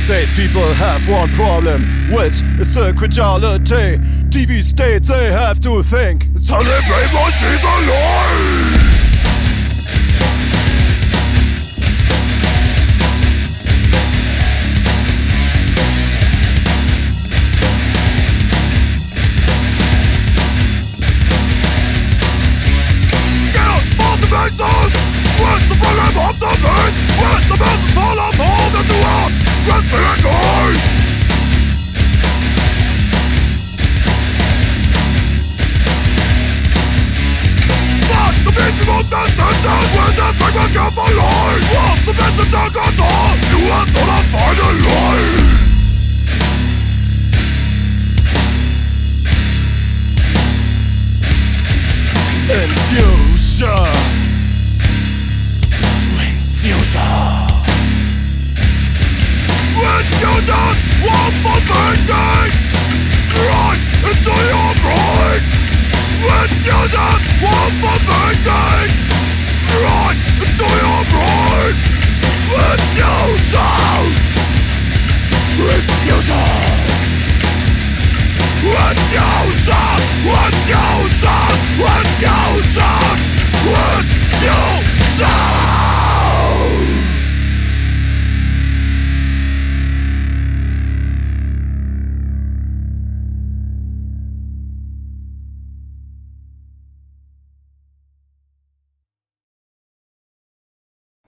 States people have one problem, which is the credulity. TV states they have to think. Tell their brainwash is a lie. With the problem of the beast, with the message full of all that you want, with fear and noise. But the beast most intentions with the big careful line. What the best of the control, you have to find a line. Infusion. Infusion, one for thinking, right into your brain. Infusion, one for thinking, right into your brain.